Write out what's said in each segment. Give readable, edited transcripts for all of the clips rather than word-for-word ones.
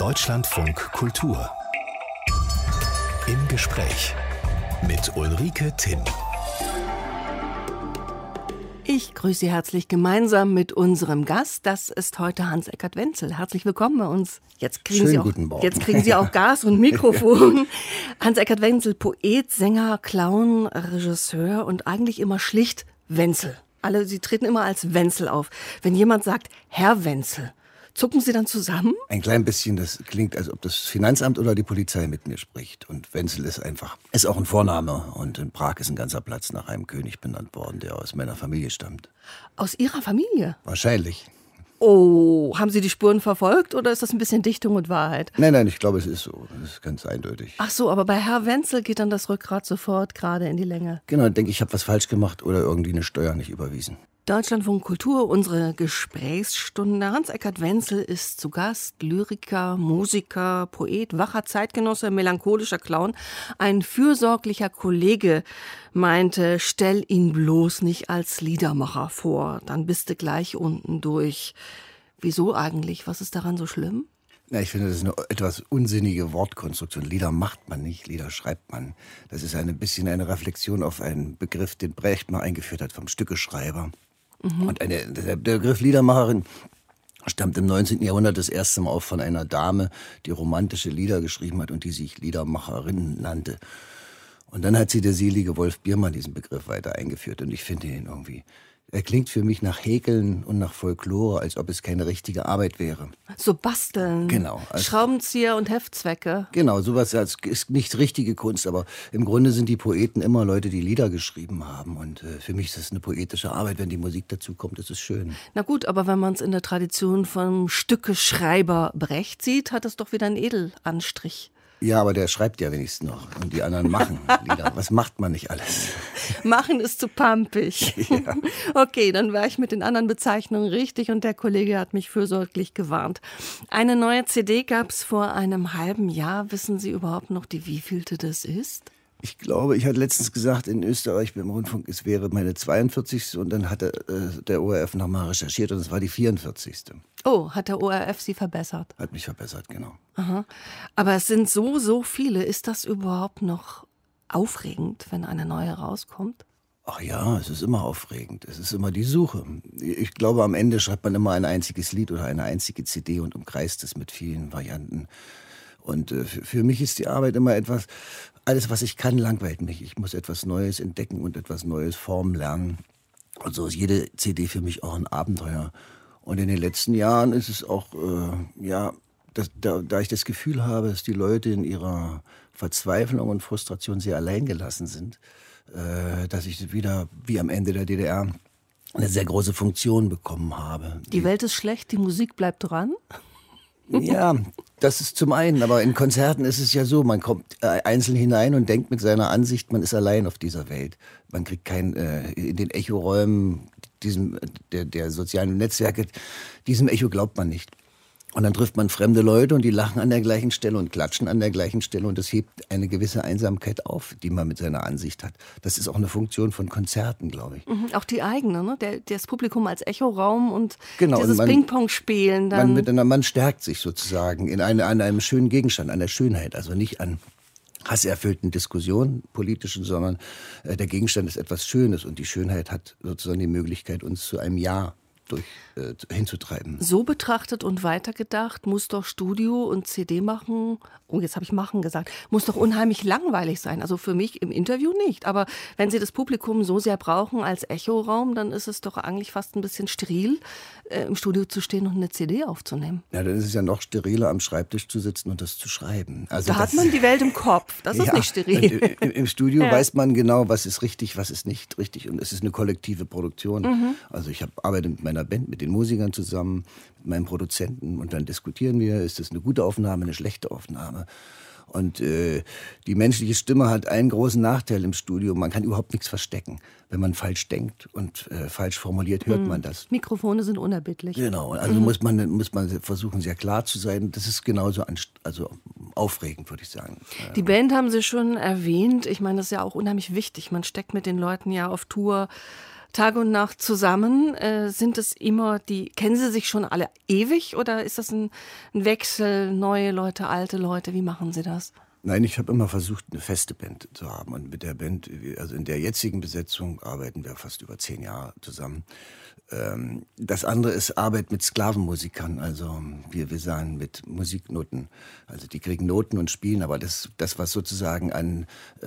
Deutschlandfunk Kultur. Im Gespräch mit Ulrike Timm. Ich grüße Sie herzlich gemeinsam mit unserem Gast. Das ist heute Hans-Eckert Wenzel. Herzlich willkommen bei uns. Jetzt kriegen Sie auch Gas und Mikrofon. Hans-Eckert Wenzel, Poet, Sänger, Clown, Regisseur und eigentlich immer schlicht Wenzel. Sie treten immer als Wenzel auf. Wenn jemand sagt, Herr Wenzel, zucken Sie dann zusammen? Ein klein bisschen, das klingt, als ob das Finanzamt oder die Polizei mit mir spricht. Und Wenzel ist auch ein Vorname. Und in Prag ist ein ganzer Platz nach einem König benannt worden, der aus meiner Familie stammt. Aus Ihrer Familie? Wahrscheinlich. Oh, haben Sie die Spuren verfolgt oder ist das ein bisschen Dichtung und Wahrheit? Nein, ich glaube, es ist so. Das ist ganz eindeutig. Ach so, aber bei Herr Wenzel geht dann das Rückgrat sofort gerade in die Länge. Genau, ich denke, ich habe was falsch gemacht oder irgendwie eine Steuer nicht überwiesen. Deutschlandfunk Kultur, unsere Gesprächsstunde. Hans-Eckert Wenzel ist zu Gast, Lyriker, Musiker, Poet, wacher Zeitgenosse, melancholischer Clown. Ein fürsorglicher Kollege meinte, stell ihn bloß nicht als Liedermacher vor, dann bist du gleich unten durch. Wieso eigentlich? Was ist daran so schlimm? Na, ich finde, das ist eine etwas unsinnige Wortkonstruktion. Lieder macht man nicht, Lieder schreibt man. Das ist ein bisschen eine Reflexion auf einen Begriff, den Brecht mal eingeführt hat, vom Stückeschreiber. Und der Begriff Liedermacherin stammt im 19. Jahrhundert das erste Mal auf von einer Dame, die romantische Lieder geschrieben hat und die sich Liedermacherin nannte. Und dann hat sie der selige Wolf Biermann diesen Begriff weiter eingeführt. Und ich finde ihn irgendwie, er klingt für mich nach Häkeln und nach Folklore, als ob es keine richtige Arbeit wäre. So basteln. Genau. Schraubenzieher und Heftzwecke. Genau, sowas ist nicht richtige Kunst, aber im Grunde sind die Poeten immer Leute, die Lieder geschrieben haben. Und für mich ist es eine poetische Arbeit, wenn die Musik dazu kommt, ist es schön. Na gut, aber wenn man es in der Tradition vom Stückeschreiber Brecht sieht, hat es doch wieder einen Edelanstrich. Ja, aber der schreibt ja wenigstens noch. Und die anderen machen Lieder. Was macht man nicht alles? Machen ist zu pampig. Ja. Okay, dann war ich mit den anderen Bezeichnungen richtig und der Kollege hat mich fürsorglich gewarnt. Eine neue CD gab es vor einem halben Jahr. Wissen Sie überhaupt noch, die wievielte das ist? Ich glaube, ich hatte letztens gesagt in Österreich beim Rundfunk, es wäre meine 42. Und dann hat der ORF nochmal recherchiert und es war die 44. Oh, hat der ORF Sie verbessert? Hat mich verbessert, genau. Aha. Aber es sind so viele. Ist das überhaupt noch aufregend, wenn eine neue rauskommt? Ach ja, es ist immer aufregend. Es ist immer die Suche. Ich glaube, am Ende schreibt man immer ein einziges Lied oder eine einzige CD und umkreist es mit vielen Varianten. Und für mich ist die Arbeit immer etwas, alles was ich kann, langweilt mich. Ich muss etwas Neues entdecken und etwas Neues formen lernen. Und so ist jede CD für mich auch ein Abenteuer. Und in den letzten Jahren ist es auch, da ich das Gefühl habe, dass die Leute in ihrer Verzweiflung und Frustration sehr alleingelassen sind, dass ich wieder, wie am Ende der DDR, eine sehr große Funktion bekommen habe. Die Welt ist schlecht, die Musik bleibt dran? Ja, das ist zum einen, aber in Konzerten ist es ja so, man kommt einzeln hinein und denkt mit seiner Ansicht, man ist allein auf dieser Welt. Man kriegt in den Echoräumen der sozialen Netzwerke, diesem Echo glaubt man nicht. Und dann trifft man fremde Leute und die lachen an der gleichen Stelle und klatschen an der gleichen Stelle und das hebt eine gewisse Einsamkeit auf, die man mit seiner Ansicht hat. Das ist auch eine Funktion von Konzerten, glaube ich. Auch die eigene, ne? Das Publikum als Echoraum und genau, dieses Ping-Pong-Spielen. Man stärkt sich sozusagen an einem schönen Gegenstand, an der Schönheit, also nicht an hasserfüllten Diskussionen, politischen, sondern der Gegenstand ist etwas Schönes und die Schönheit hat sozusagen die Möglichkeit, uns zu einem Ja hinzutreiben. So betrachtet und weitergedacht muss doch Studio und CD machen, jetzt habe ich machen gesagt, muss doch unheimlich langweilig sein. Also für mich im Interview nicht, aber wenn Sie das Publikum so sehr brauchen als Echoraum, dann ist es doch eigentlich fast ein bisschen steril, im Studio zu stehen und eine CD aufzunehmen. Ja, dann ist es ja noch steriler, am Schreibtisch zu sitzen und das zu schreiben. Also da hat man die Welt im Kopf, das ist nicht steril. Im Studio weiß man genau, was ist richtig, was ist nicht richtig und es ist eine kollektive Produktion. Also ich arbeite mit meiner Band, mit den Musikern zusammen, mit meinem Produzenten und dann diskutieren wir, ist das eine gute Aufnahme, eine schlechte Aufnahme. Und die menschliche Stimme hat einen großen Nachteil im Studio. Man kann überhaupt nichts verstecken. Wenn man falsch denkt und falsch formuliert, hört man das. Mikrofone sind unerbittlich. Genau, also muss man versuchen, sehr klar zu sein. Das ist genauso aufregend, würde ich sagen. Die Band haben Sie schon erwähnt. Ich meine, das ist ja auch unheimlich wichtig. Man steckt mit den Leuten ja auf Tour Tag und Nacht zusammen. Sind es immer kennen Sie sich schon alle ewig oder ist das ein Wechsel, neue Leute, alte Leute? Wie machen Sie das? Nein, ich habe immer versucht, eine feste Band zu haben. Und mit der Band, also in der jetzigen Besetzung, arbeiten wir fast über 10 Jahre zusammen. Das andere ist Arbeit mit Sklavenmusikern. Also wir sagen mit Musiknoten. Also die kriegen Noten und spielen, aber das was sozusagen an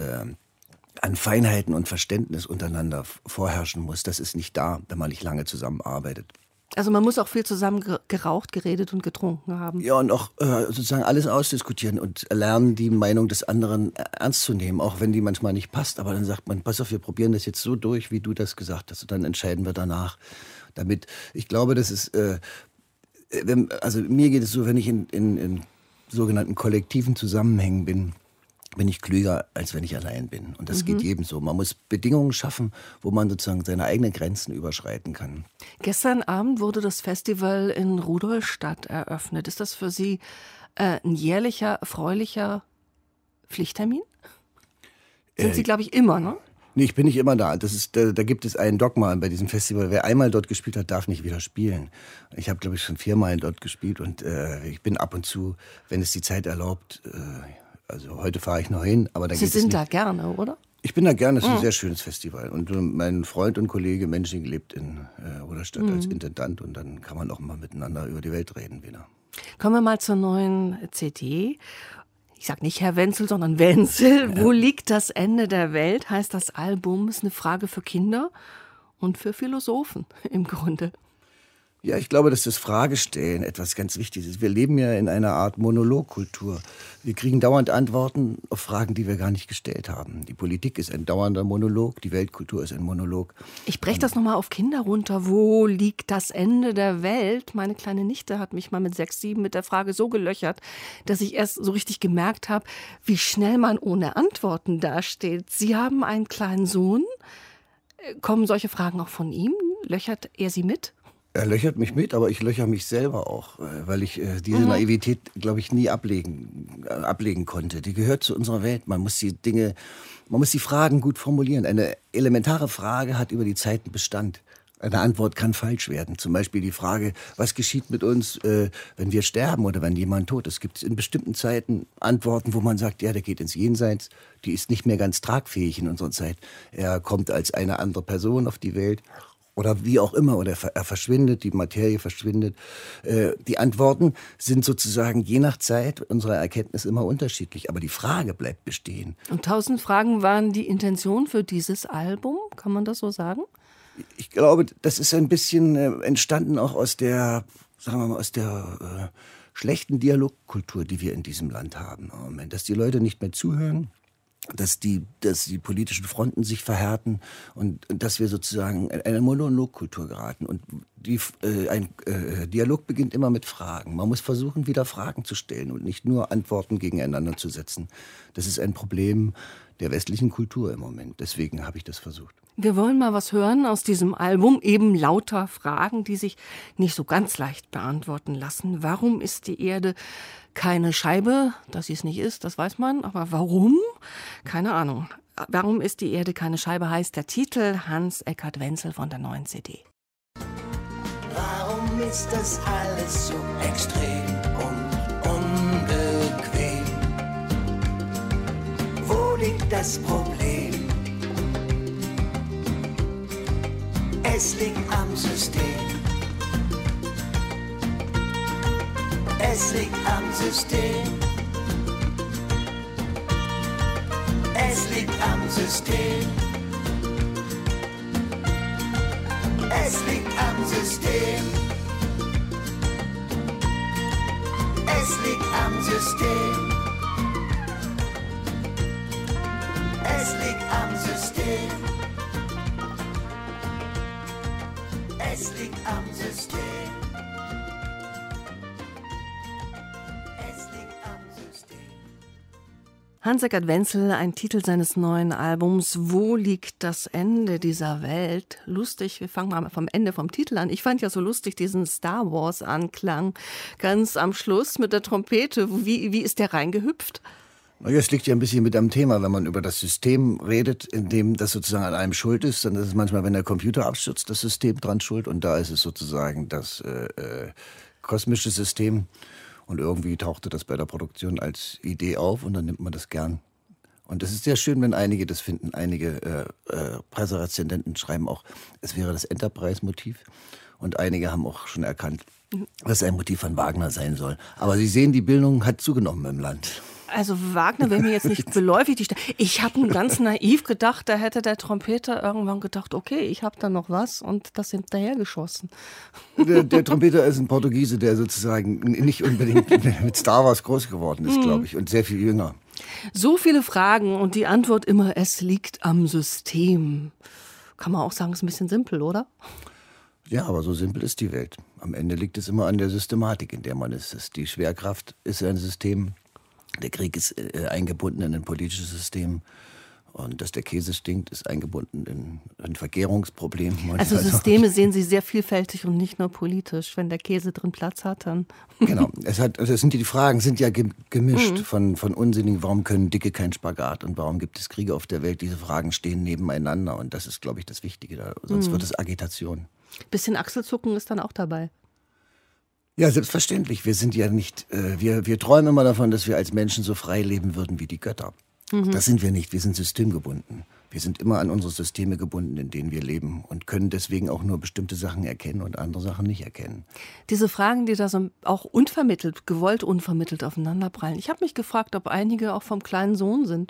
Feinheiten und Verständnis untereinander vorherrschen muss, das ist nicht da, wenn man nicht lange zusammenarbeitet. Also man muss auch viel zusammen geraucht, geredet und getrunken haben. Ja, und auch sozusagen alles ausdiskutieren und lernen, die Meinung des anderen ernst zu nehmen, auch wenn die manchmal nicht passt. Aber dann sagt man, pass auf, wir probieren das jetzt so durch, wie du das gesagt hast. Und dann entscheiden wir danach. Damit, ich glaube, das ist, also mir geht es so, wenn ich in sogenannten kollektiven Zusammenhängen bin ich klüger, als wenn ich allein bin. Und das geht jedem so. Man muss Bedingungen schaffen, wo man sozusagen seine eigenen Grenzen überschreiten kann. Gestern Abend wurde das Festival in Rudolstadt eröffnet. Ist das für Sie ein jährlicher, erfreulicher Pflichttermin? Sind Sie, glaube ich, immer, ne? Nee, ich bin nicht immer da. Da gibt es ein Dogma bei diesem Festival. Wer einmal dort gespielt hat, darf nicht wieder spielen. Ich habe, glaube ich, schon 4-mal dort gespielt und ich bin ab und zu, wenn es die Zeit erlaubt, also heute fahre ich noch hin, aber da geht es nicht. Sie sind da gerne, oder? Ich bin da gerne, es ist ein sehr schönes Festival. Und mein Freund und Kollege Mensching lebt in Rudolstadt als Intendant und dann kann man auch mal miteinander über die Welt reden wieder. Kommen wir mal zur neuen CD. Ich sage nicht Herr Wenzel, sondern Wenzel. Ja. Wo liegt das Ende der Welt, heißt das Album. Ist eine Frage für Kinder und für Philosophen im Grunde. Ja, ich glaube, dass das Fragestellen etwas ganz Wichtiges ist. Wir leben ja in einer Art Monologkultur. Wir kriegen dauernd Antworten auf Fragen, die wir gar nicht gestellt haben. Die Politik ist ein dauernder Monolog, die Weltkultur ist ein Monolog. Ich breche das nochmal auf Kinder runter. Wo liegt das Ende der Welt? Meine kleine Nichte hat mich mal mit 6, 7 mit der Frage so gelöchert, dass ich erst so richtig gemerkt habe, wie schnell man ohne Antworten dasteht. Sie haben einen kleinen Sohn. Kommen solche Fragen auch von ihm? Löchert er sie mit? Er löchert mich mit, aber ich löcher mich selber auch, weil ich diese Naivität, glaube ich, nie ablegen konnte. Die gehört zu unserer Welt. Man muss die Fragen gut formulieren. Eine elementare Frage hat über die Zeiten Bestand. Eine Antwort kann falsch werden. Zum Beispiel die Frage, was geschieht mit uns, wenn wir sterben oder wenn jemand tot ist. Es gibt in bestimmten Zeiten Antworten, wo man sagt, ja, der geht ins Jenseits. Die ist nicht mehr ganz tragfähig in unserer Zeit. Er kommt als eine andere Person auf die Welt. Oder wie auch immer, oder er verschwindet, die Materie verschwindet. Die Antworten sind sozusagen je nach Zeit unserer Erkenntnis immer unterschiedlich, aber die Frage bleibt bestehen. Und 1000 Fragen waren die Intention für dieses Album, kann man das so sagen? Ich glaube, das ist ein bisschen entstanden auch aus der, sagen wir mal, aus der schlechten Dialogkultur, die wir in diesem Land haben. Dass die Leute nicht mehr zuhören. Dass die politischen Fronten sich verhärten und dass wir sozusagen in eine Monologkultur geraten. Und ein Dialog beginnt immer mit Fragen. Man muss versuchen, wieder Fragen zu stellen und nicht nur Antworten gegeneinander zu setzen. Das ist ein Problem der westlichen Kultur im Moment. Deswegen habe ich das versucht. Wir wollen mal was hören aus diesem Album, eben lauter Fragen, die sich nicht so ganz leicht beantworten lassen. Warum ist die Erde keine Scheibe? Dass sie es nicht ist, das weiß man. Aber warum? Keine Ahnung. Warum ist die Erde keine Scheibe, heißt der Titel. Hans-Eckart Wenzel von der neuen CD. Warum ist das alles so extrem und unbequem? Wo liegt das Problem? Es liegt am System. Es liegt am System. Es liegt am System. Es liegt am System. Es liegt am System. Es liegt am System. Es liegt am System. Es liegt am System. Hans-Eckart Wenzel, ein Titel seines neuen Albums. Wo liegt das Ende dieser Welt? Lustig, wir fangen mal vom Ende vom Titel an. Ich fand ja so lustig diesen Star Wars Anklang ganz am Schluss mit der Trompete. Wie ist der reingehüpft? Naja, es liegt ja ein bisschen mit am Thema, wenn man über das System redet, in dem das sozusagen an einem schuld ist, dann ist es manchmal, wenn der Computer abstürzt, das System dran schuld und da ist es sozusagen das kosmische System und irgendwie tauchte das bei der Produktion als Idee auf und dann nimmt man das gern. Und es ist sehr schön, wenn einige das finden. Einige Presserezendenten schreiben auch, es wäre das Enterprise-Motiv und einige haben auch schon erkannt, dass ein Motiv von Wagner sein soll. Aber Sie sehen, die Bildung hat zugenommen im Land. Also Wagner wäre mir jetzt nicht beläufig. Ich habe ganz naiv gedacht, da hätte der Trompeter irgendwann gedacht, okay, ich habe da noch was und das hinterhergeschossen. Der Trompeter ist ein Portugiese, der sozusagen nicht unbedingt mit Star Wars groß geworden ist, glaube ich, und sehr viel jünger. So viele Fragen und die Antwort immer, es liegt am System. Kann man auch sagen, ist ein bisschen simpel, oder? Ja, aber so simpel ist die Welt. Am Ende liegt es immer an der Systematik, in der man ist. Die Schwerkraft ist ein System. Der Krieg ist eingebunden in ein politisches System und dass der Käse stinkt, ist eingebunden in ein Vergärungsproblem. Also Systeme sehen Sie sehr vielfältig und nicht nur politisch. Wenn der Käse drin Platz hat, dann... Genau, die Fragen sind ja gemischt von unsinnigen, warum können Dicke kein Spagat und warum gibt es Kriege auf der Welt? Diese Fragen stehen nebeneinander und das ist, glaube ich, das Wichtige da. Sonst wird es Agitation. Bisschen Achselzucken ist dann auch dabei. Ja, selbstverständlich. Wir sind ja nicht, wir träumen immer davon, dass wir als Menschen so frei leben würden wie die Götter. Das sind wir nicht. Wir sind systemgebunden. Wir sind immer an unsere Systeme gebunden, in denen wir leben und können deswegen auch nur bestimmte Sachen erkennen und andere Sachen nicht erkennen. Diese Fragen, die da so auch unvermittelt, gewollt unvermittelt aufeinanderprallen. Ich habe mich gefragt, ob einige auch vom kleinen Sohn sind.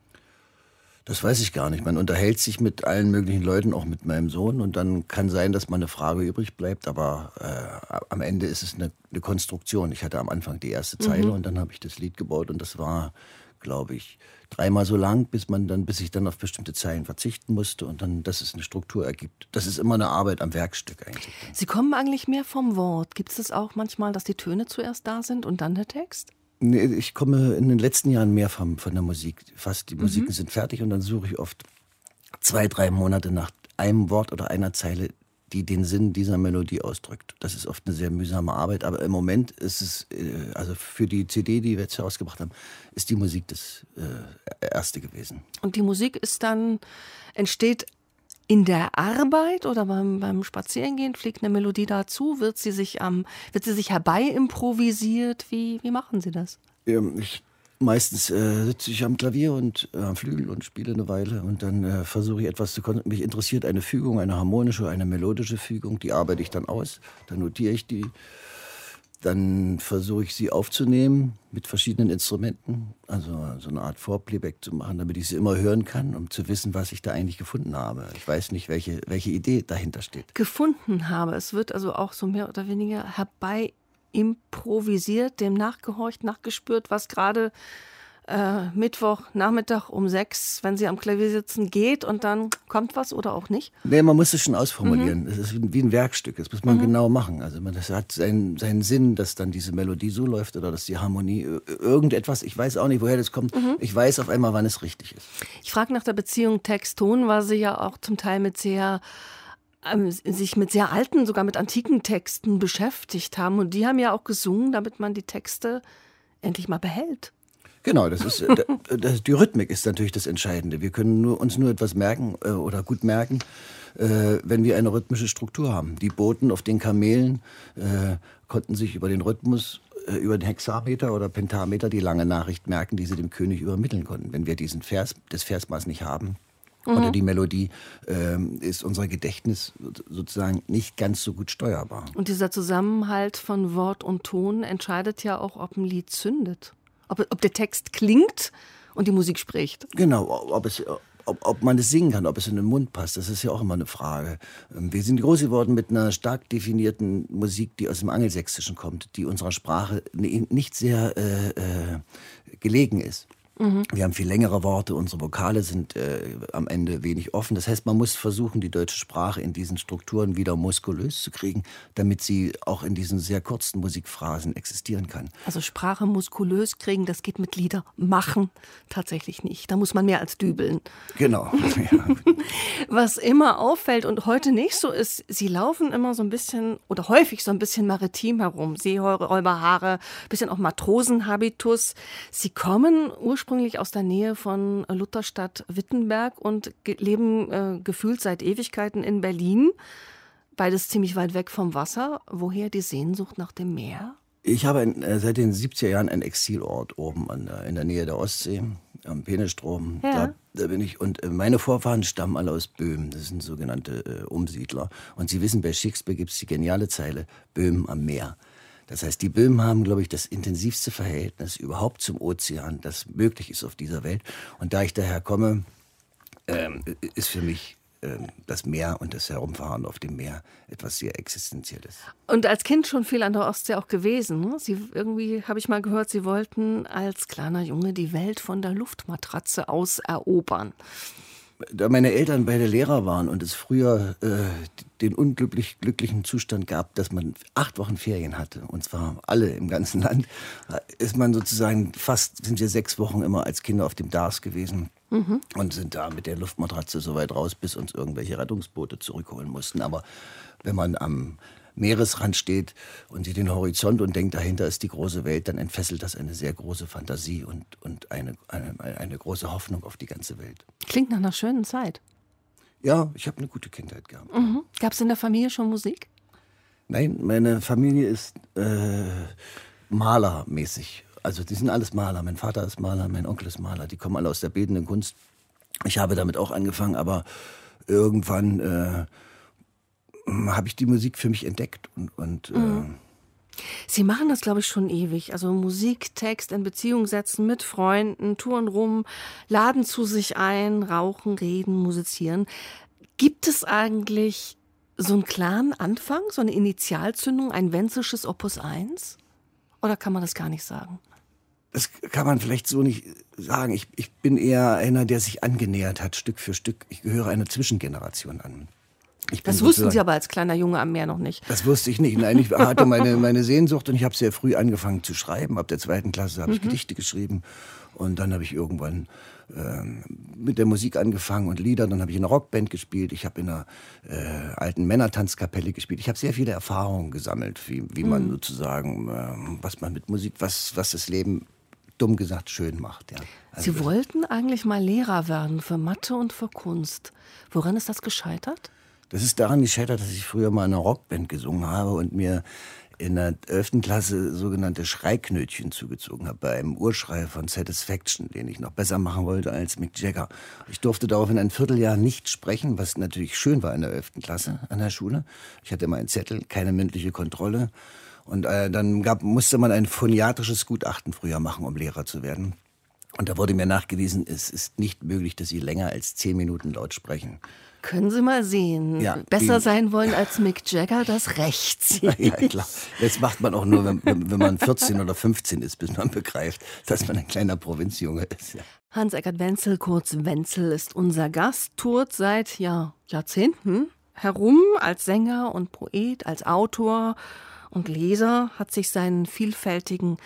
Das weiß ich gar nicht. Man unterhält sich mit allen möglichen Leuten, auch mit meinem Sohn. Und dann kann sein, dass mal eine Frage übrig bleibt. Aber am Ende ist es eine Konstruktion. Ich hatte am Anfang die erste Zeile und dann habe ich das Lied gebaut. Und das war, glaube ich, 3-mal so lang, bis ich dann auf bestimmte Zeilen verzichten musste. Und dann, dass es eine Struktur ergibt. Das ist immer eine Arbeit am Werkstück eigentlich. Sie kommen eigentlich mehr vom Wort. Gibt es das auch manchmal, dass die Töne zuerst da sind und dann der Text? Nee, ich komme in den letzten Jahren mehr von der Musik. Fast die Musiken sind fertig und dann suche ich oft 2-3 Monate nach einem Wort oder einer Zeile, die den Sinn dieser Melodie ausdrückt. Das ist oft eine sehr mühsame Arbeit, aber im Moment ist es, also für die CD, die wir jetzt herausgebracht haben, ist die Musik das Erste gewesen. Und die Musik entsteht in der Arbeit oder beim Spazierengehen, fliegt eine Melodie dazu? Wird sie sich herbei improvisiert? Wie machen Sie das? Meistens sitze ich am Klavier und am Flügel und spiele eine Weile und dann versuche ich etwas zu konzentrieren. Mich interessiert eine Fügung, eine harmonische, eine melodische Fügung, die arbeite ich dann aus, dann notiere ich die. Dann versuche ich sie aufzunehmen mit verschiedenen Instrumenten, also so eine Art Vorplayback zu machen, damit ich sie immer hören kann, um zu wissen, was ich da eigentlich gefunden habe. Ich weiß nicht, welche Idee dahinter steht. Gefunden habe. Es wird also auch so mehr oder weniger herbei improvisiert, dem nachgehorcht, nachgespürt, was gerade Mittwochnachmittag um 6, wenn Sie am Klavier sitzen, geht und dann kommt was oder auch nicht? Nee, man muss es schon ausformulieren. Es ist wie ein Werkstück, das muss man genau machen. Also das hat seinen Sinn, dass dann diese Melodie so läuft oder dass die Harmonie irgendetwas, ich weiß auch nicht, woher das kommt, ich weiß auf einmal, wann es richtig ist. Ich frage nach der Beziehung Text-Ton, weil Sie ja auch zum Teil sich mit sehr alten, sogar mit antiken Texten beschäftigt haben und die haben ja auch gesungen, damit man die Texte endlich mal behält. Genau, die Rhythmik ist natürlich das Entscheidende. Wir können uns nur etwas merken oder gut merken, wenn wir eine rhythmische Struktur haben. Die Boten auf den Kamelen konnten sich über den Rhythmus, über den Hexameter oder Pentameter die lange Nachricht merken, die sie dem König übermitteln konnten. Wenn wir das Versmaß nicht haben oder die Melodie, ist unser Gedächtnis sozusagen nicht ganz so gut steuerbar. Und dieser Zusammenhalt von Wort und Ton entscheidet ja auch, ob ein Lied zündet. Ob der Text klingt und die Musik spricht. Genau, ob man es singen kann, ob es in den Mund passt, das ist ja auch immer eine Frage. Wir sind groß geworden mit einer stark definierten Musik, die aus dem Angelsächsischen kommt, die unserer Sprache nicht sehr gelegen ist. Wir haben viel längere Worte, unsere Vokale sind am Ende wenig offen. Das heißt, man muss versuchen, die deutsche Sprache in diesen Strukturen wieder muskulös zu kriegen, damit sie auch in diesen sehr kurzen Musikphrasen existieren kann. Also Sprache muskulös kriegen, das geht mit Lieder machen tatsächlich nicht. Da muss man mehr als dübeln. Genau. Ja. Was immer auffällt und heute nicht so ist, Sie laufen immer so ein bisschen oder häufig so ein bisschen maritim herum. Seeräuberhaare, ein bisschen auch Matrosenhabitus. Sie kommen ursprünglich ursprünglich aus der Nähe von Lutherstadt Wittenberg und leben gefühlt seit Ewigkeiten in Berlin. Beides ziemlich weit weg vom Wasser. Woher die Sehnsucht nach dem Meer? Ich habe seit den 70er Jahren einen Exilort oben in der Nähe der Ostsee, am Peenestrom. Ja. Da bin ich. Und meine Vorfahren stammen alle aus Böhmen. Das sind sogenannte Umsiedler. Und Sie wissen, bei Shakespeare gibt es die geniale Zeile, Böhmen am Meer. Das heißt, die Böhmen haben, glaube ich, das intensivste Verhältnis überhaupt zum Ozean, das möglich ist auf dieser Welt. Und da ich daher komme, ist für mich das Meer und das Herumfahren auf dem Meer etwas sehr Existenzielles. Und als Kind schon viel an der Ostsee auch gewesen. Ne? Sie irgendwie, habe ich mal gehört, Sie wollten als kleiner Junge die Welt von der Luftmatratze aus erobern. Da meine Eltern beide Lehrer waren und es früher den glücklichen Zustand gab, dass man 8 Wochen Ferien hatte, und zwar alle im ganzen Land, ist man sozusagen sind wir 6 Wochen immer als Kinder auf dem Dars gewesen. Und sind da mit der Luftmatratze so weit raus, bis uns irgendwelche Rettungsboote zurückholen mussten. Aber wenn man am Meeresrand steht und sieht den Horizont und denkt, dahinter ist die große Welt, dann entfesselt das eine sehr große Fantasie und eine große Hoffnung auf die ganze Welt. Klingt nach einer schönen Zeit. Ja, ich habe eine gute Kindheit gehabt. Gab es in der Familie schon Musik? Nein, meine Familie ist malermäßig. Also die sind alles Maler. Mein Vater ist Maler, mein Onkel ist Maler. Die kommen alle aus der bildenden Kunst. Ich habe damit auch angefangen, aber irgendwann habe ich die Musik für mich entdeckt. Sie machen das, glaube ich, schon ewig. Also Musik, Text in Beziehung setzen mit Freunden, touren rum, laden zu sich ein, rauchen, reden, musizieren. Gibt es eigentlich so einen klaren Anfang, so eine Initialzündung, ein Wenzelsches Opus 1? Oder kann man das gar nicht sagen? Das kann man vielleicht so nicht sagen. Ich bin eher einer, der sich angenähert hat, Stück für Stück. Ich gehöre einer Zwischengeneration an. Das wussten Sie aber als kleiner Junge am Meer noch nicht. Das wusste ich nicht. Nein, ich hatte meine Sehnsucht und ich habe sehr früh angefangen zu schreiben. Ab der 2. Klasse habe ich Gedichte geschrieben. Und dann habe ich irgendwann mit der Musik angefangen und Lieder. Dann habe ich in einer Rockband gespielt. Ich habe in einer alten Männertanzkapelle gespielt. Ich habe sehr viele Erfahrungen gesammelt, wie man sozusagen, was man mit Musik, was das Leben, dumm gesagt, schön macht. Ja. Also Sie wollten eigentlich mal Lehrer werden für Mathe und für Kunst. Woran ist das gescheitert? Das ist daran gescheitert, dass ich früher mal in einer Rockband gesungen habe und mir in der 11. Klasse sogenannte Schreiknötchen zugezogen habe, bei einem Urschrei von Satisfaction, den ich noch besser machen wollte als Mick Jagger. Ich durfte daraufhin ein Vierteljahr nicht sprechen, was natürlich schön war in der 11. Klasse an der Schule. Ich hatte immer einen Zettel, keine mündliche Kontrolle. Und dann musste man ein phoniatrisches Gutachten früher machen, um Lehrer zu werden. Und da wurde mir nachgewiesen, es ist nicht möglich, dass Sie länger als 10 Minuten laut sprechen. Können Sie mal sehen. Ja, besser sein wollen als Mick Jagger, das rächt Sie. Ja, klar. Das macht man auch nur, wenn man 14 oder 15 ist, bis man begreift, dass man ein kleiner Provinzjunge ist. Ja. Hans-Eckert Wenzel, kurz Wenzel, ist unser Gast, tourt seit Jahrzehnten herum als Sänger und Poet, als Autor und Leser, hat sich seinen vielfältigen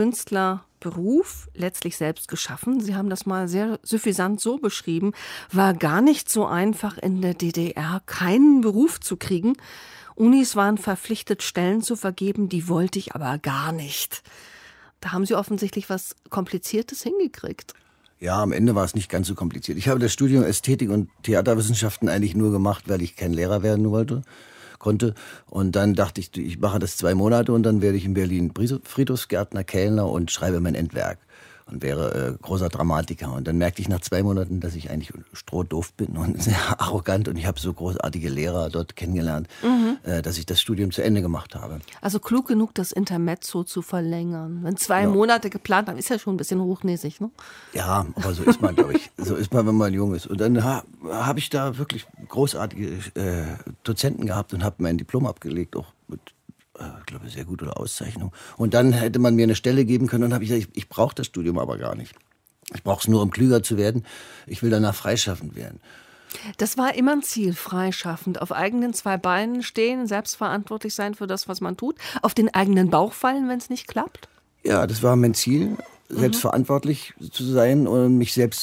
Künstlerberuf letztlich selbst geschaffen. Sie haben das mal sehr suffisant so beschrieben. War gar nicht so einfach in der DDR, keinen Beruf zu kriegen. Unis waren verpflichtet, Stellen zu vergeben, die wollte ich aber gar nicht. Da haben Sie offensichtlich was Kompliziertes hingekriegt. Ja, am Ende war es nicht ganz so kompliziert. Ich habe das Studium Ästhetik und Theaterwissenschaften eigentlich nur gemacht, weil ich kein Lehrer werden konnte. Und dann dachte ich, ich mache das 2 Monate und dann werde ich in Berlin Friedhofsgärtner, Kellner und schreibe mein Endwerk und wäre großer Dramatiker. Und dann merkte ich nach 2 Monaten, dass ich eigentlich strohdoof bin und sehr arrogant. Und ich habe so großartige Lehrer dort kennengelernt, dass ich das Studium zu Ende gemacht habe. Also klug genug, das Intermezzo zu verlängern. Wenn 2 Monate geplant haben, ist ja schon ein bisschen hochnäsig, ne? Ja, aber so ist man, glaube ich. So ist man, wenn man jung ist. Und dann habe ich da wirklich großartige Dozenten gehabt und habe mein Diplom abgelegt, auch mit, ich glaube, sehr gute Auszeichnung. Und dann hätte man mir eine Stelle geben können und habe ich gesagt, ich brauche das Studium aber gar nicht. Ich brauche es nur, um klüger zu werden. Ich will danach freischaffend werden. Das war immer ein Ziel, freischaffend, auf eigenen 2 Beinen stehen, selbstverantwortlich sein für das, was man tut, auf den eigenen Bauch fallen, wenn es nicht klappt? Ja, das war mein Ziel, selbstverantwortlich zu sein und mich selbst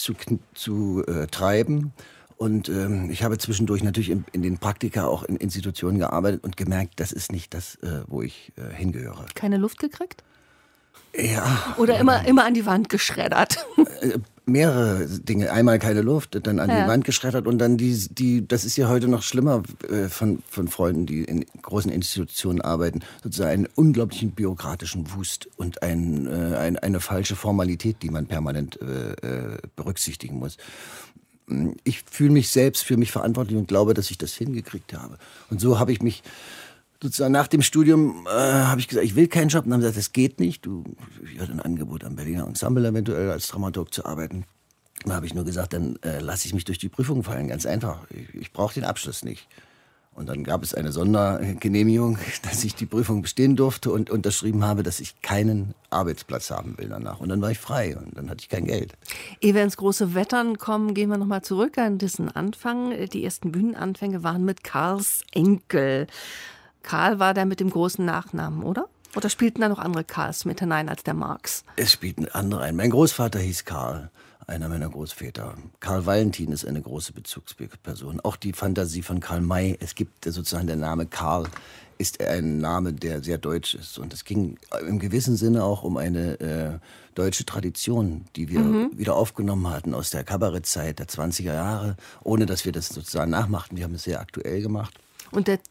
zu treiben. Und ich habe zwischendurch natürlich in den Praktika auch in Institutionen gearbeitet und gemerkt, das ist nicht das, wo ich hingehöre. Keine Luft gekriegt? Ja. Oder immer an die Wand geschreddert? Mehrere Dinge. Einmal keine Luft, dann an die Wand geschreddert und dann das ist ja heute noch schlimmer von Freunden, die in großen Institutionen arbeiten, sozusagen einen unglaublichen bürokratischen Wust und eine falsche Formalität, die man permanent berücksichtigen muss. Ich fühle mich selbst für mich verantwortlich und glaube, dass ich das hingekriegt habe. Und so habe ich mich sozusagen nach dem Studium habe ich gesagt, ich will keinen Job. Und dann haben sie gesagt, das geht nicht. Ich hatte ein Angebot am Berliner Ensemble eventuell als Dramaturg zu arbeiten. Dann habe ich nur gesagt, dann lasse ich mich durch die Prüfung fallen. Ganz einfach. Ich brauche den Abschluss nicht. Und dann gab es eine Sondergenehmigung, dass ich die Prüfung bestehen durfte und unterschrieben habe, dass ich keinen Arbeitsplatz haben will danach. Und dann war ich frei und dann hatte ich kein Geld. Ehe wir ins große Wettern kommen, gehen wir nochmal zurück an diesen Anfang. Die ersten Bühnenanfänge waren mit Karls Enkel. Karl war der mit dem großen Nachnamen, oder? Oder spielten da noch andere Karls mit hinein als der Marx? Es spielten andere ein. Mein Großvater hieß Karl, einer meiner Großväter. Karl Valentin ist eine große Bezugsperson. Auch die Fantasie von Karl May. Es gibt sozusagen der Name Karl, ist ein Name, der sehr deutsch ist. Und es ging im gewissen Sinne auch um eine deutsche Tradition, die wir wieder aufgenommen hatten aus der Kabarettzeit der 20er Jahre, ohne dass wir das sozusagen nachmachten. Wir haben es sehr aktuell gemacht. Und der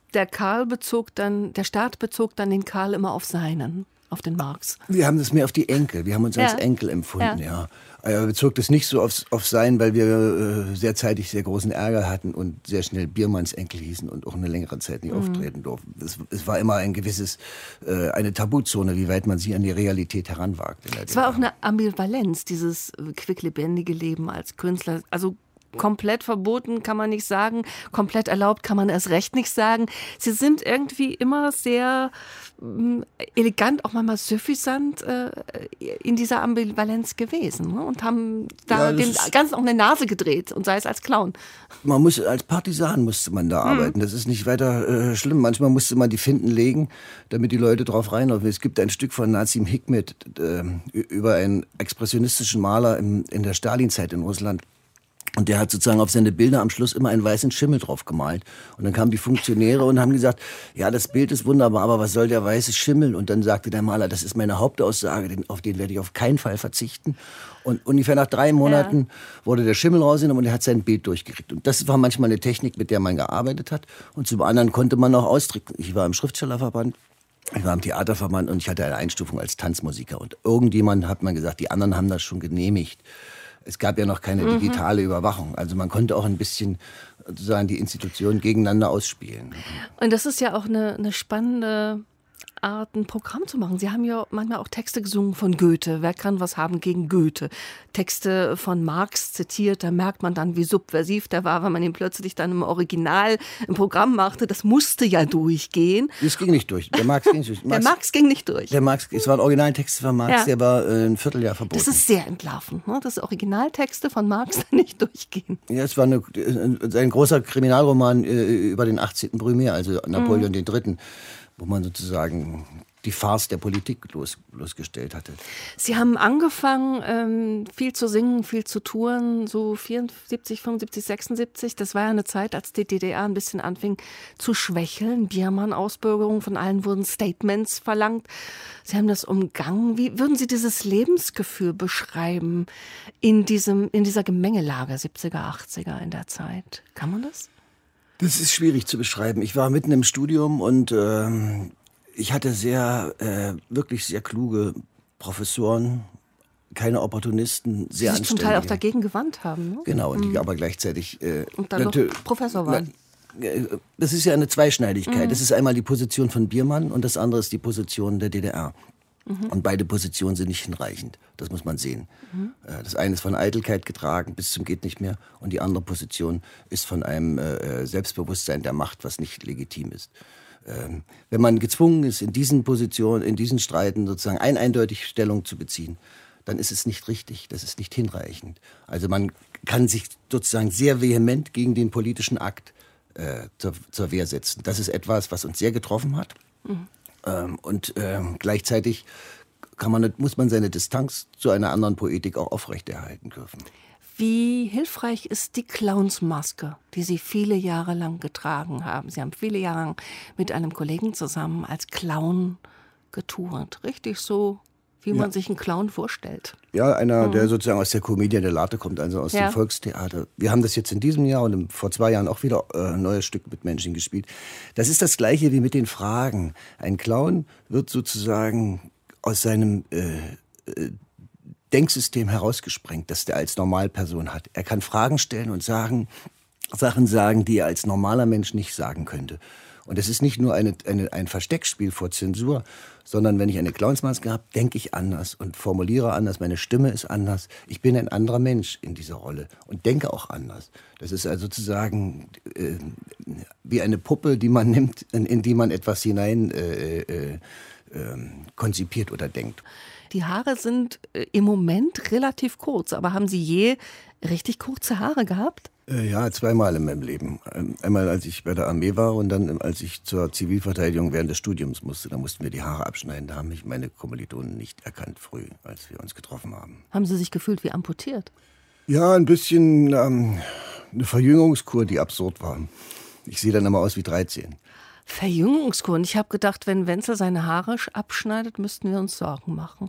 Staat bezog dann den Karl immer auf seinen, auf den Marx. Wir haben das mehr auf die Enkel. Wir haben uns als Enkel empfunden, ja. Er bezog das nicht so auf sein, weil wir sehr zeitig sehr großen Ärger hatten und sehr schnell Biermanns Enkel hießen und auch eine längere Zeit nicht auftreten durften. Es war immer eine Tabuzone, wie weit man sie an die Realität heranwagt. Es war auch eine Ambivalenz, dieses quicklebendige Leben als Künstler. Also komplett verboten kann man nicht sagen, komplett erlaubt kann man erst recht nicht sagen. Sie sind irgendwie immer sehr elegant, auch manchmal suffisant in dieser Ambivalenz gewesen, ne? Und haben da dem Ganzen auch eine Nase gedreht und sei es als Clown. Als Partisan musste man da arbeiten. Das ist nicht weiter schlimm. Manchmal musste man die Finden legen, damit die Leute drauf reinlaufen. Es gibt ein Stück von Nazim Hikmet über einen expressionistischen Maler in der Stalinzeit in Russland. Und der hat sozusagen auf seine Bilder am Schluss immer einen weißen Schimmel drauf gemalt. Und dann kamen die Funktionäre und haben gesagt, ja, das Bild ist wunderbar, aber was soll der weiße Schimmel? Und dann sagte der Maler, das ist meine Hauptaussage, auf den werde ich auf keinen Fall verzichten. Und ungefähr nach 3 Monaten wurde der Schimmel rausgenommen und er hat sein Bild durchgekriegt. Und das war manchmal eine Technik, mit der man gearbeitet hat. Und zum anderen konnte man auch ausdrücken. Ich war im Schriftstellerverband. Ich war im Theaterverband und ich hatte eine Einstufung als Tanzmusiker. Und irgendjemand hat man gesagt, die anderen haben das schon genehmigt. Es gab ja noch keine digitale Überwachung. Also man konnte auch ein bisschen sozusagen die Institutionen gegeneinander ausspielen. Und das ist ja auch eine spannende Art, ein Programm zu machen. Sie haben ja manchmal auch Texte gesungen von Goethe. Wer kann was haben gegen Goethe? Texte von Marx zitiert. Da merkt man dann, wie subversiv der war, wenn man ihn plötzlich dann im Original im Programm machte. Das musste ja durchgehen. Das ging nicht durch. Der Marx ging nicht durch. Der Marx ging nicht durch. Es waren Originaltexte von Marx, der war ein Vierteljahr verboten. Das ist sehr entlarvend, ne? Dass Originaltexte von Marx nicht durchgehen. Ja, es war ein großer Kriminalroman über den 18. Brumaire, also Napoleon III., wo man sozusagen die Farce der Politik losgestellt hatte. Sie haben angefangen, viel zu singen, viel zu touren, so 74, 75, 76. Das war ja eine Zeit, als die DDR ein bisschen anfing zu schwächeln. Biermann-Ausbürgerung, von allen wurden Statements verlangt. Sie haben das umgangen. Wie würden Sie dieses Lebensgefühl beschreiben in dieser Gemengelage 70er, 80er in der Zeit? Kann man das? Das ist schwierig zu beschreiben. Ich war mitten im Studium und ich hatte wirklich sehr kluge Professoren, keine Opportunisten, sehr anständige. Die sich zum Teil auch dagegen gewandt haben, ne? Genau, und die aber gleichzeitig und dann noch Professor waren. Das ist ja eine Zweischneidigkeit. Das ist einmal die Position von Biermann und das andere ist die Position der DDR. Und beide Positionen sind nicht hinreichend. Das muss man sehen. Das eine ist von Eitelkeit getragen bis zum geht nicht mehr und die andere Position ist von einem Selbstbewusstsein der Macht, was nicht legitim ist. Wenn man gezwungen ist, in diesen Positionen, in diesen Streiten sozusagen eindeutig Stellung zu beziehen, dann ist es nicht richtig, das ist nicht hinreichend. Also man kann sich sozusagen sehr vehement gegen den politischen Akt zur Wehr setzen. Das ist etwas, was uns sehr getroffen hat. Gleichzeitig muss man seine Distanz zu einer anderen Poetik auch aufrechterhalten dürfen. Wie hilfreich ist die Clownsmaske, die Sie viele Jahre lang getragen haben? Sie haben viele Jahre lang mit einem Kollegen zusammen als Clown getourt. Richtig so, wie man sich einen Clown vorstellt. Ja, einer, der sozusagen aus der Commedia dell'arte kommt, also aus dem Volkstheater. Wir haben das jetzt in diesem Jahr und vor 2 Jahren auch wieder ein neues Stück mit Menschen gespielt. Das ist das Gleiche wie mit den Fragen. Ein Clown wird sozusagen aus seinem Denksystem herausgesprengt, das der als Normalperson hat. Er kann Fragen stellen und Sachen sagen, die er als normaler Mensch nicht sagen könnte. Und es ist nicht nur ein Versteckspiel vor Zensur, sondern wenn ich eine Clownsmaske habe, denke ich anders und formuliere anders, meine Stimme ist anders. Ich bin ein anderer Mensch in dieser Rolle und denke auch anders. Das ist also sozusagen wie eine Puppe, die man nimmt, in die man etwas hinein konzipiert oder denkt. Die Haare sind im Moment relativ kurz, aber haben Sie je richtig kurze Haare gehabt? Ja, 2-mal in meinem Leben. Einmal, als ich bei der Armee war und dann, als ich zur Zivilverteidigung während des Studiums musste. Da mussten wir die Haare abschneiden. Da haben mich meine Kommilitonen nicht erkannt früh, als wir uns getroffen haben. Haben Sie sich gefühlt wie amputiert? Ja, ein bisschen eine Verjüngungskur, die absurd war. Ich sehe dann immer aus wie 13. Verjüngungskur? Und ich habe gedacht, wenn Wenzel seine Haare abschneidet, müssten wir uns Sorgen machen.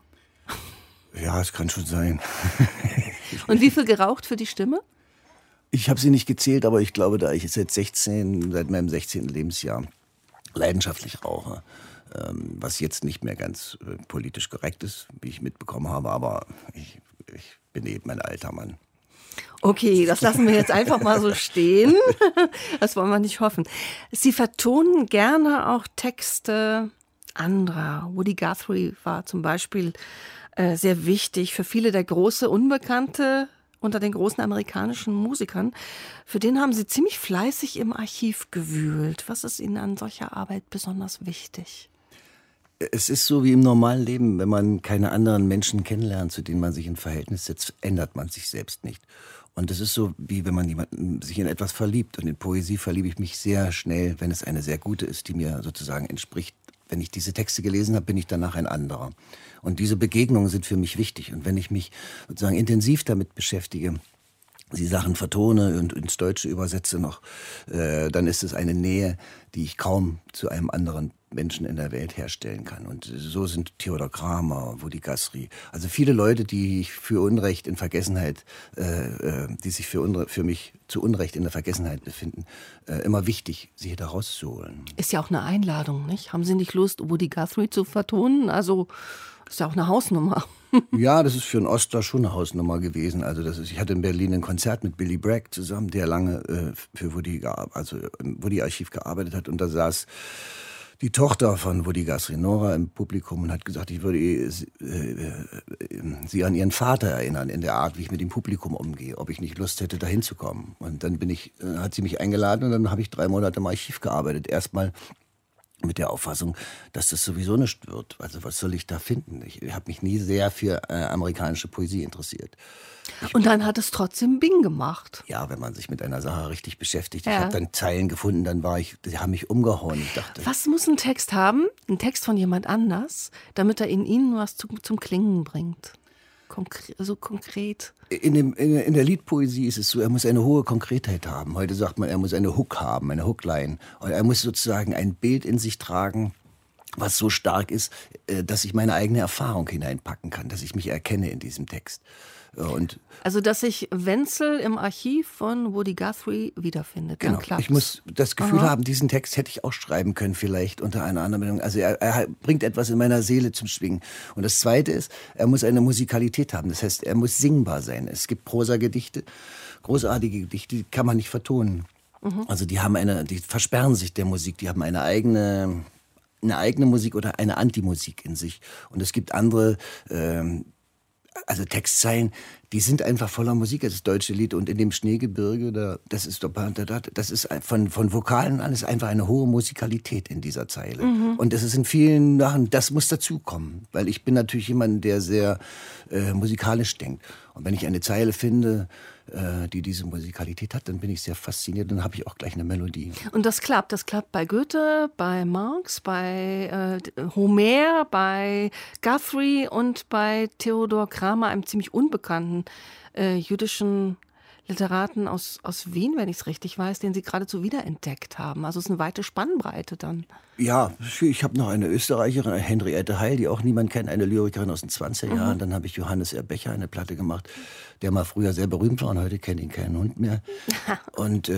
Ja, es kann schon sein. Und wie viel geraucht für die Stimme? Ich habe sie nicht gezählt, aber ich glaube, da ich seit meinem 16. Lebensjahr leidenschaftlich rauche, was jetzt nicht mehr ganz politisch korrekt ist, wie ich mitbekommen habe, aber ich bin eben ein alter Mann. Okay, das lassen wir jetzt einfach mal so stehen. Das wollen wir nicht hoffen. Sie vertonen gerne auch Texte anderer. Woody Guthrie war zum Beispiel sehr wichtig. Für viele der große Unbekannte unter den großen amerikanischen Musikern. Für den haben Sie ziemlich fleißig im Archiv gewühlt. Was ist Ihnen an solcher Arbeit besonders wichtig? Es ist so wie im normalen Leben, wenn man keine anderen Menschen kennenlernt, zu denen man sich in Verhältnis setzt, ändert man sich selbst nicht. Und es ist so, wie wenn man sich in etwas verliebt. Und in Poesie verliebe ich mich sehr schnell, wenn es eine sehr gute ist, die mir sozusagen entspricht. Wenn ich diese Texte gelesen habe, bin ich danach ein anderer. Und diese Begegnungen sind für mich wichtig. Und wenn ich mich sozusagen intensiv damit beschäftige, die Sachen vertone und ins Deutsche übersetze noch, dann ist es eine Nähe, die ich kaum zu einem anderen Menschen in der Welt herstellen kann. Und so sind Theodor Kramer, Woody Guthrie, also viele Leute, die ich für Unrecht in Vergessenheit, die sich für mich zu Unrecht in der Vergessenheit befinden, immer wichtig, sie da rauszuholen. Ist ja auch eine Einladung, nicht? Haben Sie nicht Lust, Woody Guthrie zu vertonen? Also ist ja auch eine Hausnummer. Ja, das ist für einen Ostler schon eine Hausnummer gewesen. Also ich hatte in Berlin ein Konzert mit Billy Bragg zusammen, der lange für Woody, also im Woody-Archiv gearbeitet hat. Und da saß die Tochter von Woody Guthrie, Nora, im Publikum und hat gesagt, ich würde sie an ihren Vater erinnern, in der Art, wie ich mit dem Publikum umgehe, ob ich nicht Lust hätte, da hinzukommen. Und dann hat sie mich eingeladen und dann habe ich 3 Monate im Archiv gearbeitet. Erstmal mit der Auffassung, dass das sowieso nicht wird. Also was soll ich da finden? Ich habe mich nie sehr für amerikanische Poesie interessiert. Und dann hat es trotzdem Bing gemacht. Ja, wenn man sich mit einer Sache richtig beschäftigt. Ja. Ich habe dann Zeilen gefunden, die haben mich umgehauen. Ich dachte, was muss ein Text haben, ein Text von jemand anders, damit er in Ihnen was zum Klingen bringt? So konkret. In der Liedpoesie ist es so, er muss eine hohe Konkretheit haben. Heute sagt man, er muss eine Hook haben, eine Hookline. Und er muss sozusagen ein Bild in sich tragen, was so stark ist, dass ich meine eigene Erfahrung hineinpacken kann, dass ich mich erkenne in diesem Text. Also, dass sich Wenzel im Archiv von Woody Guthrie wiederfindet. Genau. Dann klappt's. Ich muss das Gefühl haben, diesen Text hätte ich auch schreiben können, vielleicht unter einer anderen Bedingung. Also er bringt etwas in meiner Seele zum Schwingen. Und das Zweite ist, er muss eine Musikalität haben. Das heißt, er muss singbar sein. Es gibt Prosagedichte, großartige Gedichte, die kann man nicht vertonen. Also die versperren sich der Musik, die haben eine eigene Musik oder eine Antimusik in sich. Und es gibt andere also Textzeilen, die sind einfach voller Musik, das deutsche Lied. Und in dem Schneegebirge, das ist von Vokalen alles einfach eine hohe Musikalität in dieser Zeile. Und das ist in vielen Sachen, das muss dazukommen. Weil ich bin natürlich jemand, der sehr musikalisch denkt. Und wenn ich eine Zeile finde, die diese Musikalität hat, dann bin ich sehr fasziniert. Dann habe ich auch gleich eine Melodie. Und das klappt. Das klappt bei Goethe, bei Marx, bei Homer, bei Guthrie und bei Theodor Kramer, einem ziemlich unbekannten jüdischen Literaten aus Wien, wenn ich es richtig weiß, den Sie geradezu wiederentdeckt haben. Also es ist eine weite Spannbreite dann. Ja, ich habe noch eine Österreicherin, Henriette Heil, die auch niemand kennt, eine Lyrikerin aus den 20er Jahren. Dann habe ich Johannes R. Becher eine Platte gemacht, der mal früher sehr berühmt war und heute kennt ihn kein Hund mehr. Und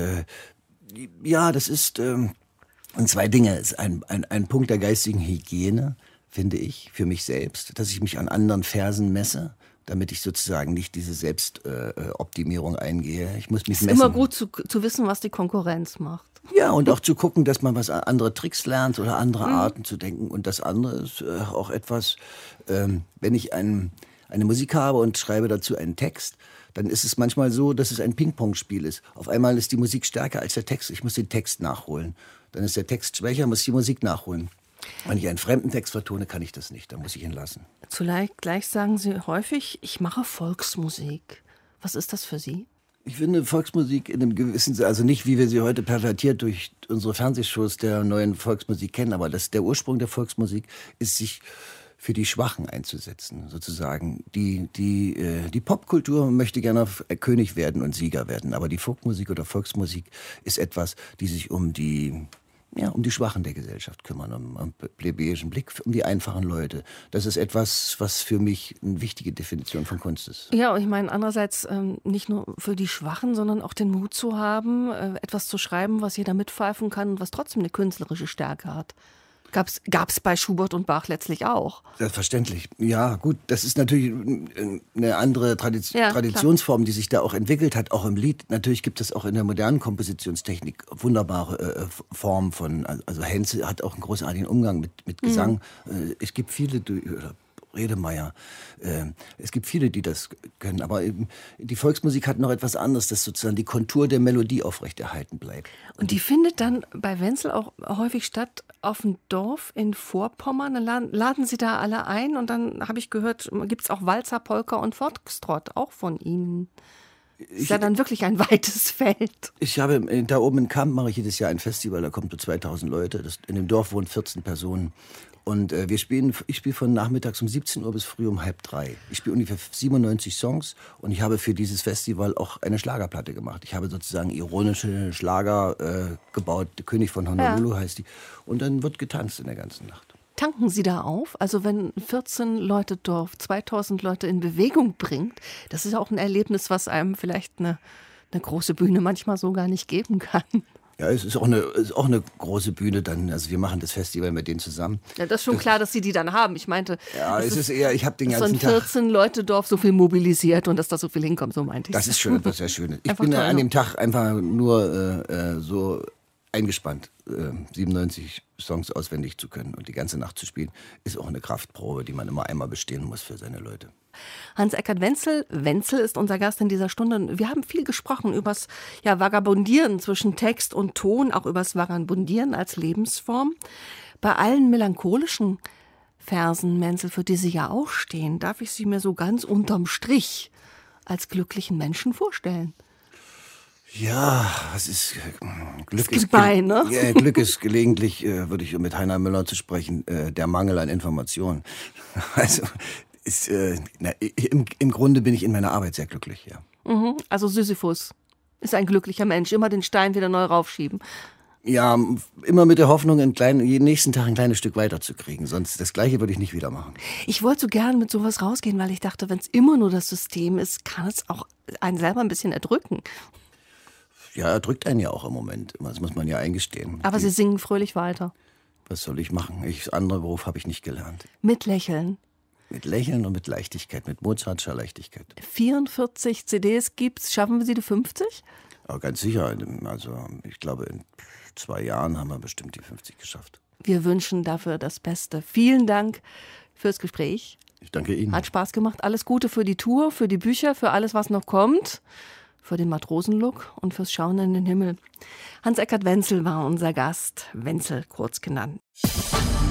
ja, das ist zwei Dinge. Es ist ein Punkt der geistigen Hygiene, finde ich, für mich selbst, dass ich mich an anderen Versen messe, damit ich sozusagen nicht diese Selbstoptimierung eingehe. Ich muss mich messen. Es ist immer gut zu wissen, was die Konkurrenz macht. Ja, und auch zu gucken, dass man andere Tricks lernt oder andere Arten zu denken. Und das andere ist auch etwas, wenn ich eine Musik habe und schreibe dazu einen Text, dann ist es manchmal so, dass es ein Ping-Pong-Spiel ist. Auf einmal ist die Musik stärker als der Text. Ich muss den Text nachholen. Dann ist der Text schwächer, muss ich die Musik nachholen. Wenn ich einen fremden Text vertone, kann ich das nicht. Dann muss ich ihn lassen. Zugleich sagen Sie häufig, ich mache Volksmusik. Was ist das für Sie? Ich finde Volksmusik in einem gewissen Sinne, also nicht wie wir sie heute pervertiert durch unsere Fernsehshows der neuen Volksmusik kennen, aber der Ursprung der Volksmusik ist, sich für die Schwachen einzusetzen, sozusagen. Die Popkultur möchte gerne König werden und Sieger werden, aber die Folkmusik oder Volksmusik ist etwas, die sich um die Schwachen der Gesellschaft kümmern, um plebejischen Blick, um die einfachen Leute. Das ist etwas, was für mich eine wichtige Definition von Kunst ist. Ja, und ich meine andererseits nicht nur für die Schwachen, sondern auch den Mut zu haben, etwas zu schreiben, was jeder mitpfeifen kann und was trotzdem eine künstlerische Stärke hat. Gab's bei Schubert und Bach letztlich auch. Selbstverständlich. Ja, gut, das ist natürlich eine andere Traditionsform, die sich da auch entwickelt hat, auch im Lied. Natürlich gibt es auch in der modernen Kompositionstechnik wunderbare Formen von, also Henze hat auch einen großartigen Umgang mit Gesang. Es gibt viele, Redemeyer. Es gibt viele, die das können, aber die Volksmusik hat noch etwas anderes, dass sozusagen die Kontur der Melodie aufrechterhalten bleibt. Und die findet dann bei Wenzel auch häufig statt auf dem Dorf in Vorpommern. Dann laden Sie da alle ein und dann habe ich gehört, gibt es auch Walzer, Polka und Foxtrott, auch von Ihnen. Ist ja dann wirklich ein weites Feld. Ich habe da oben in Kamp mache ich jedes Jahr ein Festival, da kommen so 2000 Leute. In dem Dorf wohnen 14 Personen. Und ich spiele von nachmittags um 17 Uhr bis früh um 2:30. Ich spiele ungefähr 97 Songs und ich habe für dieses Festival auch eine Schlagerplatte gemacht. Ich habe sozusagen ironische Schlager gebaut. Der König von Honolulu heißt die. Und dann wird getanzt in der ganzen Nacht. Tanken Sie da auf? Also wenn 14 Leute Dorf 2000 Leute in Bewegung bringt, das ist ja auch ein Erlebnis, was einem vielleicht eine große Bühne manchmal so gar nicht geben kann. Ja, es ist auch eine große Bühne dann. Also wir machen das Festival mit denen zusammen. Ja, das ist schon klar, dass Sie die dann haben. Ich meinte, ja, es ist eher, ich habe den ganzen Tag so ein 14-Leute-Dorf so viel mobilisiert und dass da so viel hinkommt, so meinte ich. Das ist schön, etwas sehr Schönes. Ich bin an dem Tag einfach nur so eingespannt, 97 Songs auswendig zu können und die ganze Nacht zu spielen, ist auch eine Kraftprobe, die man immer einmal bestehen muss für seine Leute. Hans-Eckart Wenzel ist unser Gast in dieser Stunde. Wir haben viel gesprochen übers Vagabundieren zwischen Text und Ton, auch übers Vagabundieren als Lebensform. Bei allen melancholischen Versen, Menzel, für die Sie ja auch stehen, darf ich Sie mir so ganz unterm Strich als glücklichen Menschen vorstellen. Ja, was ist Glück? Es gibt ne? Ja, Glück ist gelegentlich, würde ich, um mit Heiner Müller zu sprechen, der Mangel an Informationen. Also im Grunde bin ich in meiner Arbeit sehr glücklich, ja. Also Sisyphus ist ein glücklicher Mensch, immer den Stein wieder neu raufschieben. Ja, immer mit der Hoffnung, jeden nächsten Tag ein kleines Stück weiterzukriegen. Sonst das Gleiche würde ich nicht wieder machen. Ich wollte so gern mit sowas rausgehen, weil ich dachte, wenn es immer nur das System ist, kann es auch einen selber ein bisschen erdrücken. Ja, er drückt einen ja auch im Moment. Das muss man ja eingestehen. Aber Sie singen fröhlich weiter. Was soll ich machen? Andere Beruf habe ich nicht gelernt. Mit Lächeln. Mit Lächeln und mit Leichtigkeit, mit Mozartscher Leichtigkeit. 44 CDs gibt's. Schaffen wir Sie die 50? Ja, ganz sicher. Also ich glaube, in 2 Jahren haben wir bestimmt die 50 geschafft. Wir wünschen dafür das Beste. Vielen Dank fürs Gespräch. Ich danke Ihnen. Hat Spaß gemacht. Alles Gute für die Tour, für die Bücher, für alles, was noch kommt. Für den Matrosenlook und fürs Schauen in den Himmel. Hans-Eckart Wenzel war unser Gast. Wenzel kurz genannt.